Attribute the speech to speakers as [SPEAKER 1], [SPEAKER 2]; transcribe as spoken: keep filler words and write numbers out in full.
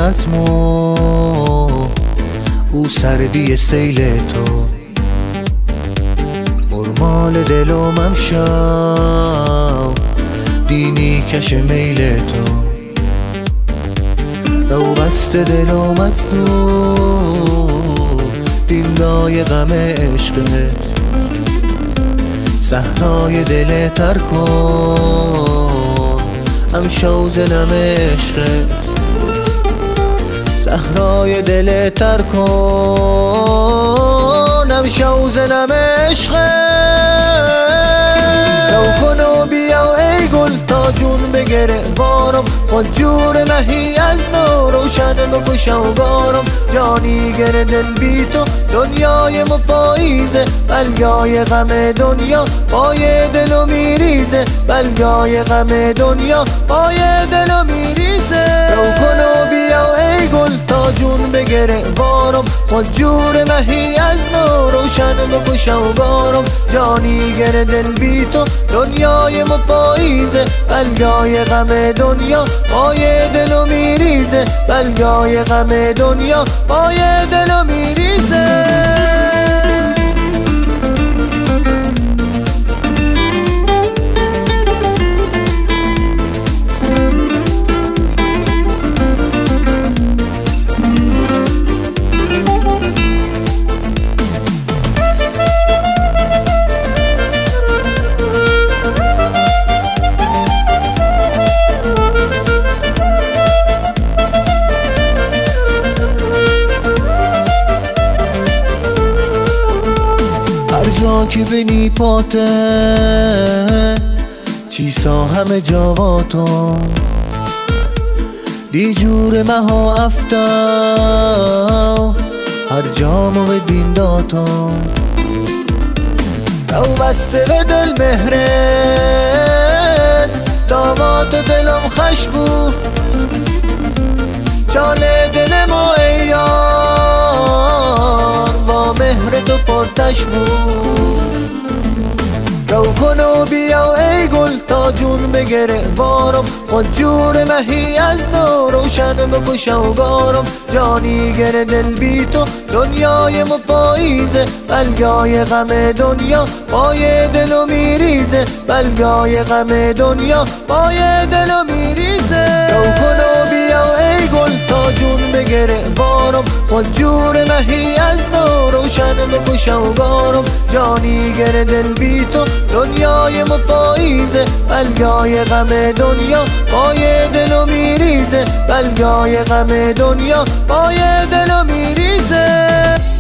[SPEAKER 1] از ما، او سردی سیل تو، مرمال دلم امشب دینی کش میل تو، رو قصد دلم از دو دیمدای غم عشقت، صحرای دل تر کن امشو زنم عشقت، صحرای دل تر کن امشو زنم عشقت. رو کن و بیا ای گل تا جون بگره بارم، خود جور مهی از نو روشن بکشم بارم، جانی گر دل بی تو دنیای ما پاییزه، بلگای غم دنیا پای دلو میریزه، بلگای غم دنیا پای دلو میریزه. رو کن و بیا ای گل تا جون بگره بارم، خود جور مهی از نو روشن بکشم بارم، جانی گر دل بی تو دنیای ما پاییزه، بلگای غم دنیا پای دلو میریزه، بلگای غم دنیا پای دلو میریزه. هر جا که بینی پاته چیسا همه جاواتو، دی جور مها افتا هر جامو به دین داتو، رو بسته به دل مهرت داماد دلم خش بود، چاله دل ما ای یار با مهر تو پرتش بود. رو کن و بیا ای گل تا جون بگره بارم، خود جور مهی از نو روشن بکشم بارم، جانی گر دل بی تو دنیای ما پاییزه، بلگای غم دنیا پای دلو میریزه، بلگای غم دنیا پای دلو میریزه. رو کن و بیا ای گل تا جون بگره بارم، خود جور مهی از نو روشن بکشم بارم، جانی گر دل بی تو دنیای ما پاییزه، بلگای غم دنیا پای دلو میریزه، بلگای غم دنیا پای دلو میریزه.